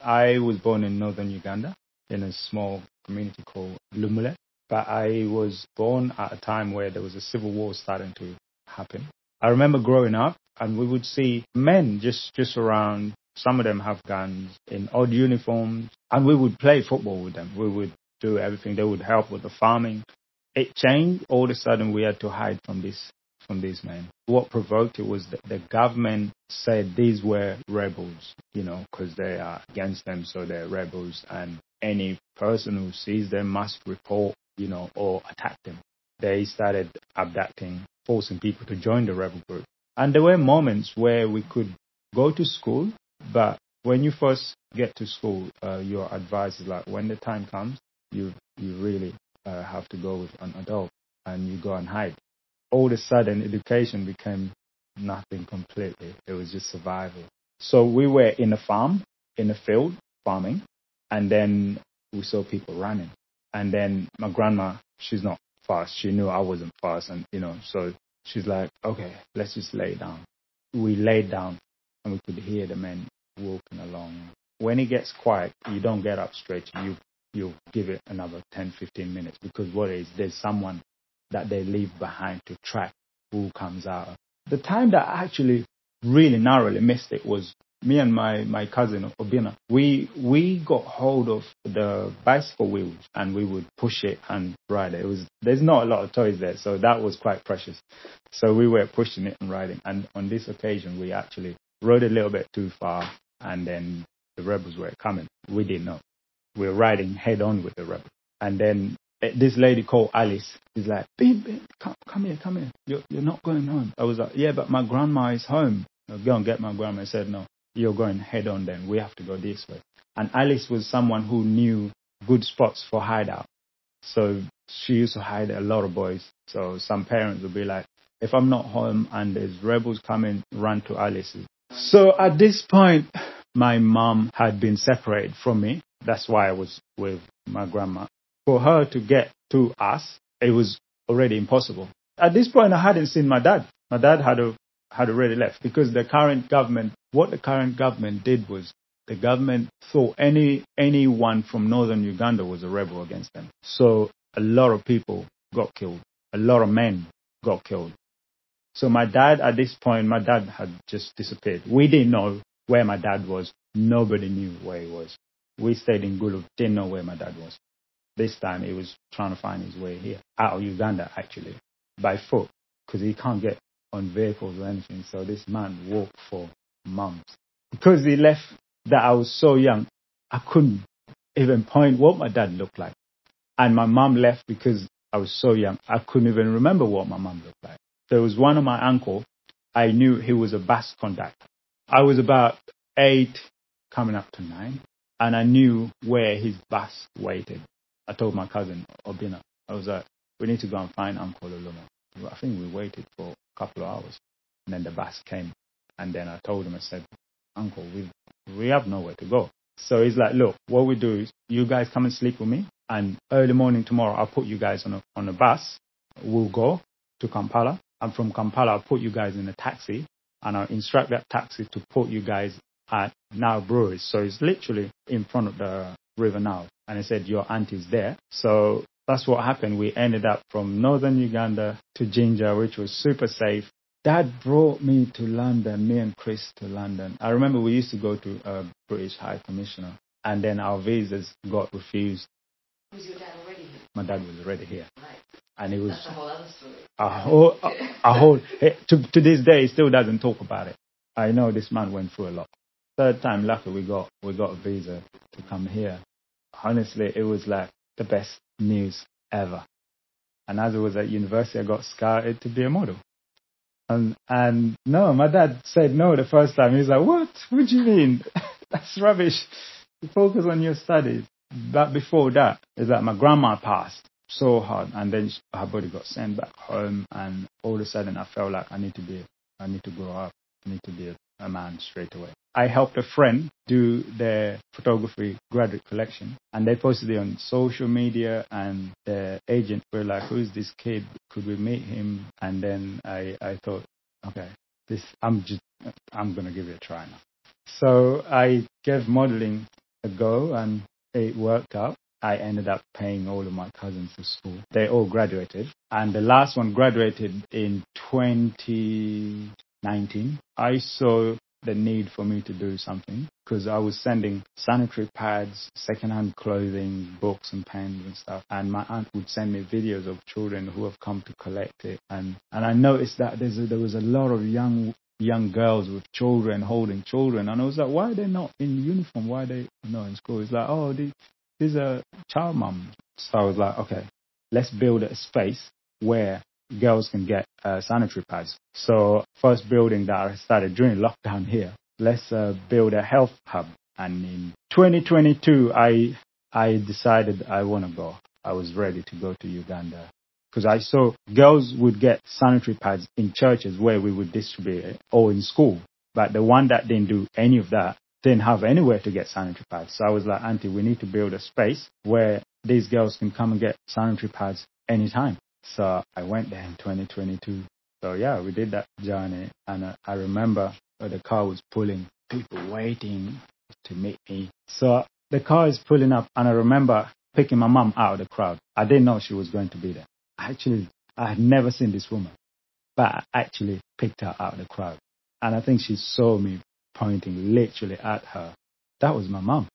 I was born in northern Uganda in a small community called Lumule. But I was born at a time where there was a civil war starting to happen. I remember growing up and we would see men just around. Some of them have guns in odd uniforms and we would play football with them. We would do everything. They would help with the farming. It changed. All of a sudden we had to hide from these men. What provoked it was that the government said these were rebels, because they are against them, so they're rebels, and any person who sees them must report, or attack them. They started abducting, forcing people to join the rebel group. And there were moments where we could go to school, but when you first get to school, your advice is like, when the time comes, you really have to go with an adult, and you go and hide. All of a sudden, education became nothing completely. It was just survival. So we were in a farm, in a field, farming, and then we saw people running. And then my grandma, she's not fast. She knew I wasn't fast, and so she's like, okay, let's just lay down. We laid down, and we could hear the men walking along. When it gets quiet, you don't get up straight. You give it another 10, 15 minutes, because what is, there's someone that they leave behind to track who comes out. The time that I actually really narrowly missed it was me and my cousin Obina. We got hold of the bicycle wheels and we would push it and ride it. There's not a lot of toys there, so that was quite precious. So we were pushing it and riding. And on this occasion, we actually rode a little bit too far, and then the rebels were coming. We didn't know. We were riding head on with the rebels, and then this lady called Alice is like, babe, come here. You're not going home. I was like, yeah, but my grandma is home. I'll go and get my grandma. I said, no, you're going head on then. We have to go this way. And Alice was someone who knew good spots for hideout. So she used to hide a lot of boys. So some parents would be like, if I'm not home and there's rebels coming, run to Alice. So at this point, my mom had been separated from me. That's why I was with my grandma. For her to get to us, it was already impossible. At this point, I hadn't seen my dad. My dad had already left, because what the current government did was, the government thought anyone from northern Uganda was a rebel against them. So a lot of people got killed. A lot of men got killed. So at this point, my dad had just disappeared. We didn't know where my dad was. Nobody knew where he was. We stayed in Gulu, didn't know where my dad was. This time he was trying to find his way here, out of Uganda actually, by foot, because he can't get on vehicles or anything. So this man walked for months. Because he left that I was so young, I couldn't even point what my dad looked like. And my mom left because I was so young, I couldn't even remember what my mom looked like. There was one of my uncle, I knew he was a bus conductor. I was about 8, coming up to 9, and I knew where his bus waited. I told my cousin, Obina, I was like, we need to go and find Uncle Oluma. I think we waited for a couple of hours, and then the bus came. And then I told him, I said, Uncle, we have nowhere to go. So he's like, look, what we do is you guys come and sleep with me, and early morning tomorrow I'll put you guys on a bus. We'll go to Kampala, and from Kampala I'll put you guys in a taxi, and I'll instruct that taxi to put you guys at Nile Brewery. So it's literally in front of the River Nile. And he said, your auntie's there. So that's what happened. We ended up from northern Uganda to Jinja, which was super safe. Dad brought me to London, me and Chris to London. I remember we used to go to a British High Commissioner, and then our visas got refused. Was your dad already here? My dad was already here. Right. And it was That's a whole other story. a whole to this day, he still doesn't talk about it. I know this man went through a lot. Third time lucky we got a visa to come here. Honestly, it was like the best news ever. And as I was at university, I got scouted to be a model. And no, my dad said no the first time. He's like, what? What do you mean? That's rubbish. You focus on your studies. But before that, it's like my grandma passed so hard, and then her body got sent back home, and all of a sudden I felt like I need to grow up. I need to be a man straight away. I helped a friend do their photography graduate collection, and they posted it on social media, and the agent were like, who's this kid? Could we meet him? And then I thought, okay, I'm going to give it a try now. So I gave modeling a go, and it worked out. I ended up paying all of my cousins to school. They all graduated, and the last one graduated in 2019. I saw the need for me to do something because I was sending sanitary pads, secondhand clothing, books and pens and stuff. And my aunt would send me videos of children who have come to collect it. And I noticed that there was a lot of young girls with children holding children. And I was like, why are they not in uniform? Why are they not in school? It's like, oh, these are child moms. So I was like, okay, let's build a space where girls can get sanitary pads. So first building that I started during lockdown here, let's build a health hub. And in 2022, I decided I want to go. I was ready to go to Uganda because I saw girls would get sanitary pads in churches where we would distribute it, or in school. But the one that didn't do any of that didn't have anywhere to get sanitary pads. So I was like, Auntie, we need to build a space where these girls can come and get sanitary pads anytime. So I went there in 2022. So yeah, we did that journey. And I remember the car was pulling, people waiting to meet me. So the car is pulling up, and I remember picking my mom out of the crowd. I didn't know she was going to be there. Actually, I had never seen this woman, but I actually picked her out of the crowd. And I think she saw me pointing literally at her. That was my mom.